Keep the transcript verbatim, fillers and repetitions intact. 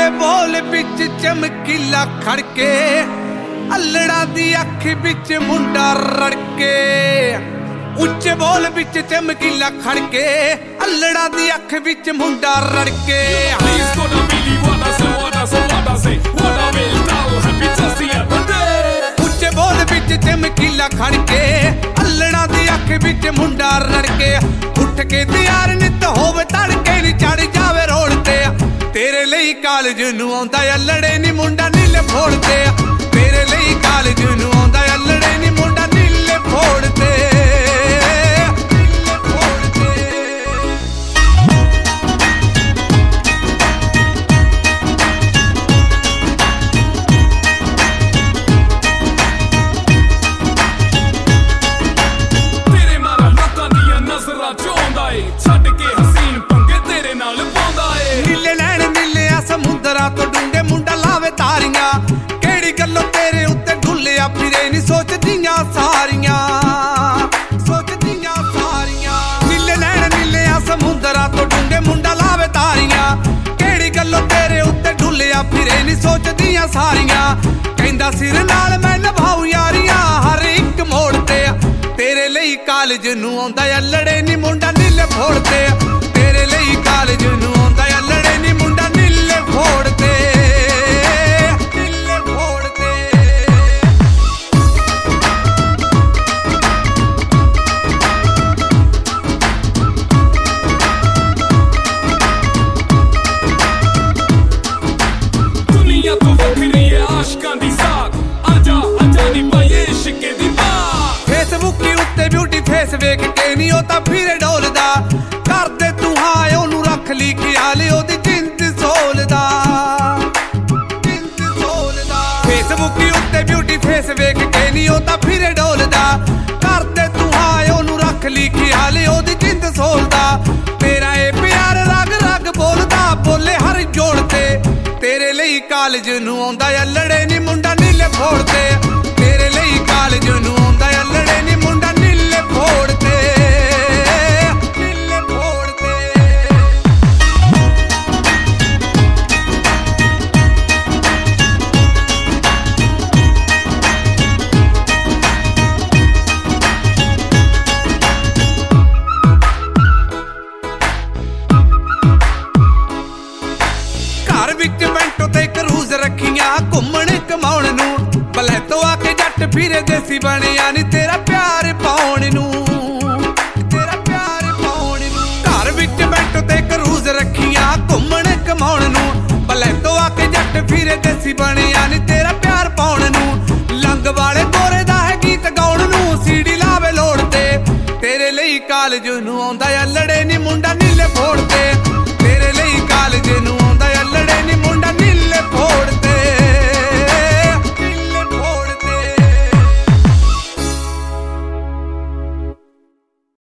ਉੱਚੇ ਬੋਲ ਵਿੱਚ ਚਮਕੀਲਾ ਖੜਕੇ ਅਲੜਾ ਦੀ ਅੱਖ ਵਿੱਚ ਮੁੰਡਾ ਰੜਕੇ ਉੱਚੇ ਬੋਲ ਵਿੱਚ ਚਮਕੀਲਾ ਖੜਕੇ ਅਲੜਾ ਦੀ ਅੱਖ ਵਿੱਚ ਮੁੰਡਾ ਰੜਕੇ ਉੱਚੇ ਬੋਲ ਵਿੱਚ ਚਮਕੀਲਾ ਖੜਕੇ ਅਲੜਾ ਦੀ ਅੱਖ ਵਿੱਚ ਮੁੰਡਾ ਰੜਕੇ ਉੱਠ ਕੇ ਤਿਆਰ ਨਿੱਤ ਹੋਵੇ ਤੜਕੇ ਨੀ ਚੜ ਜਾਵੇ ਰੋਡ ਤੇ ਤੇਰੇ ਲਈ ਕਾਲਜ ਨੂੰ ਆਉਂਦਾ ਅਲੜੇ ਨੀ ਮੁੰਡਾ ਨੀਲੇ ਫੋੜਦੇ ਤੇਰੇ ਲਈ ਕਾਲਜ ਨੂੰ ਆਉਂਦਾ ਅਲੜੇ ਨੀ ਮੁੰਡਾ ਨੀਲੇ ਫੋੜਦੇ ਛੱਡ ਕੇ ਹਸੀਨ ਪੰਗੇ ਤੇਰੇ ਨਾਲ ਪਾਉਂਦਾ ਏ ਨੀਲੇ ਨੈਣ ਨੀਲੇ ਆ ਸਮੁੰਦਰਾਂ ਤੋਂ ਡੂੰਘੇ ਮੁੰਡਾ ਲਾਵੇ ਤਾਰੀਆਂ ਕਿਹੜੀ ਗੱਲੋਂ ਤੇਰੇ ਉੱਤੇ ਢੁੱਲਿਆ ਫਿਰੇ ਨੀ ਸੋਚਦੀਆਂ ਸਾਰੀਆਂ ਸੋਚਦੀਆਂ ਸਾਰੀਆਂ ਨੀਲੇ ਨੈਣ ਨੀਲੇ ਆ ਸਮੁੰਦਰਾਂ ਤੋਂ ਡੂੰਘੇ ਮੁੰਡਾ ਲਾਵੇ ਤਾਰੀਆਂ ਕਿਹੜੀ ਗੱਲੋਂ ਤੇਰੇ ਉੱਤੇ ਢੁੱਲਿਆ ਫਿਰੇ ਨੀ ਸੋਚਦੀਆਂ ਸਾਰੀਆਂ ਕਹਿੰਦਾ ਸਿਰ ਨਾਲ ਮੈਂ ਨਿਭਾਉ ਯਾਰੀਆਂ ਹਰ ਇੱਕ ਮੋੜ ਤੇ ਤੇਰੇ ਲਈ ਕਾਲਜ ਨੂੰ ਆਉਂਦਾ ਅਲੜੇ ਨੀ ਮੁੰਡਾ ਨੀਲੇ ਫੋੜਦੇ ਤੇਰੇ ਲਈ ਕਾਲਜ ਨੂੰ ਆਉਂਦਾ ਅਲੜੇ ਨੀ ਮੁੰਡਾ ਨੀਲੇ ਫੋੜਦੇ ਨੀਲੇ ਫੋੜਦੇ ਦੁਨੀਆ ਤੋਂ ਵੱਖਰੀ ਏ ਆਸ਼ਕਾਂ ਦੀ ਸਾਥ ਆਜਾ ਆਜਾ ਨੀ ਪਾਈਏ ਇਸ਼ਕੇ ਦੀ ਬਾਤ ਫੇਸਬੁੱਕ ਉੱਤੇ ਬਿਊਟੀ ਫੇਸ ਵੇਖ ਕੇ ਨੀ ਉਹ ਤਾਂ ਫਿਰੇ ਡੋਲਦਾ ਕਰਦੇ ਤੂੰ ਹਾਂ ਉਹਨੂੰ ਰੱਖ ਲਈ ਖਿਆਲ ਉਹਦੀ ਜਿੰਦ ਸੋਲਦਾ ਜਿੰਦ ਸੋਲਦਾ ਫੇਸਬੁੱਕ ਉੱਤੇ ਬਿਊਟੀ ਫੇਸ ਵੇਖ ਕੇ ਨੀ ਉਹ ਤਾਂ ਫਿਰੇ ਡੋਲਦਾ ਕਰਦੇ ਤੂੰ ਹਾਂ ਉਹਨੂੰ ਰੱਖ ਲਈ ਖਿਆਲ ਉਹਦੀ ਜਿੰਦ ਸੋਲਦਾ ਤੇਰਾ ਇਹ ਪਿਆਰ ਰਗ ਰਗ ਬੋਲਦਾ ਬੋਲੇ ਹਰ ਜੋੜ ਤੇ ਤੇਰੇ ਲਈ ਕਾਲਜ ਨੂੰ ਆਉਂਦਾ ਅਲੜੇ ਨੀ ਮੁੰਡਾ ਨੀਲੇ ਫੋੜਦੇ ਤੇਰੇ ਲਈ ਕਾਲਜ ਨੂੰ ਆਉਂਦਾ ਅਲੜੇ ਨੀ ਮੁੰਡਾ ਨੀਲੇ ਫੋੜਦੇ ਨੀਲੇ ਫੋੜਦੇ ਘਰ ਵਿੱਚ ਬੈਂਟੋ ਤੇ ਕਰੂਜ਼ ਰੱਖੀਆਂ ਘੁੰਮਣ ਕਮਾਉਣ ਨੂੰ ਬਲੇ ਤੋਂ ਆ ਕੇ ਜੱਟ ਫਿਰੇ ਦੇਸੀ ਬਣਿਆ ਨੀ ਤੇਰਾ ਪਿਆਰ ਪਾਉਣ ਨੂੰ ਤੇਰਾ ਪਿਆਰ ਪਾਉਣ ਨੂੰ ਘਰ ਵਿੱਚ ਬੈਂਟੋ ਤੇ ਕਰੂਜ਼ ਰੱਖੀਆਂ ਘੁੰਮਣ ਕਮਾਉਣ ਨੂੰ ਬਲੇ ਤੋਂ ਆ ਕੇ ਜੱਟ ਫਿਰੇ ਦੇਸੀ ਬਣਿਆ ਨੀ ਤੇਰਾ ਪਿਆਰ ਪਾਉਣ ਨੂੰ ਲੰਗ ਵਾਲੇ ਗੋਰੇ ਦਾ ਹੈ ਗੀਤ ਗਾਉਣ ਨੂੰ ਸੀਡੀ ਲਾਵੇ ਲੋੜ ਤੇ ਤੇਰੇ ਲਈ ਕਾਲਜ ਨੂੰ ਆਉਂਦਾ